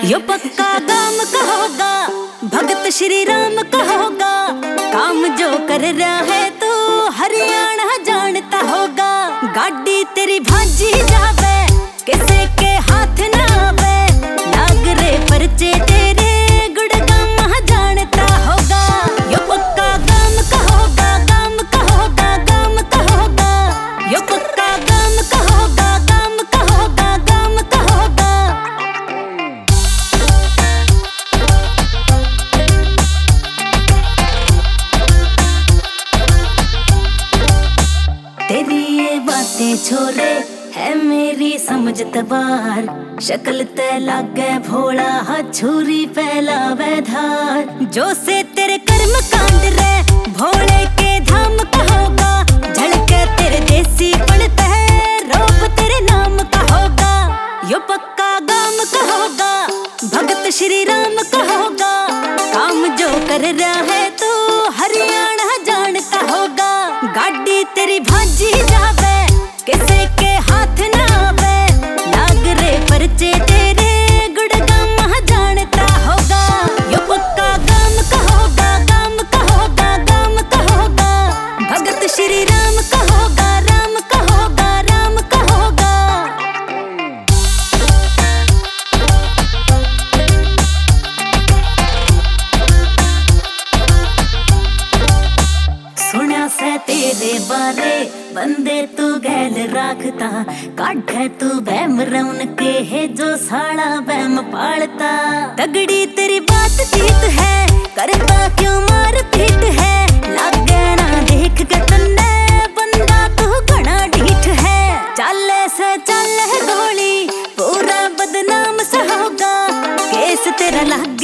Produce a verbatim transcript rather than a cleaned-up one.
यो पक्का काम का होगा, भगत श्री राम का होगा। काम जो कर रहा है तो हरियाणा जानता होगा। गाड़ी तेरी भाजी जावे, किसे के हाथ ना आवे। नागरे परचे तेरे गुड़गाम जानता होगा। यो पक्का काम का होगा, काम का होगा, काम का होगा। यो पक्का काम का होगा, काम का होगा, काम का होगा। तेरी ये बातें छोरे है मेरी समझ तबार। शक्ल ते लागे भोला, हाथ छुरी फैलावे धार। जो से तेरे कर्म कांड रे भोले के धाम का होगा। झलके तेरे देसी पड़ता है, रोप तेरे नाम का होगा। यो पक्का गाम का होगा, भगत श्री राम का होगा। काम जो कर रहा है तो हरियाणा जानता होगा। गाड़ी तेरी भाजी जावे, किसे के हाथ ना आवे। नागरे परचे तेरे गुड़गाम जानता होगा। यो पक्का काम का होगा, काम का होगा, काम का होगा। भगत श्री राम का होगा, राम का होगा, राम का होगा। सुना से तेरे बारे बंदे तू गैल राखता। काढ़े तू बैम रौन के है जो साड़ा बैम पालता। तगड़ी तेरी बात जीत है, करता क्यों मार पीट है। लागे ना देख के तन्ने बंदा तू घना ढीठ है। चाले से चाले गोली पूरा बदनाम सा होगा। केस तेरा लाग